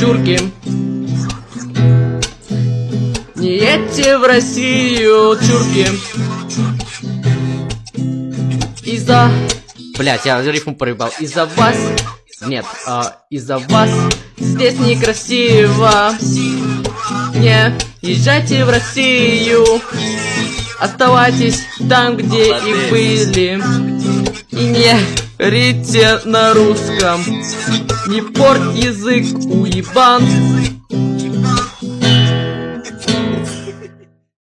чурки. Не едьте в Россию, чурки. Из-за... Блять, я рифму проебал. Из-за вас... Нет, из-за вас здесь некрасиво. Не езжайте в Россию. Оставайтесь там, где и были. И не говорите на русском. Не порт язык, уебан.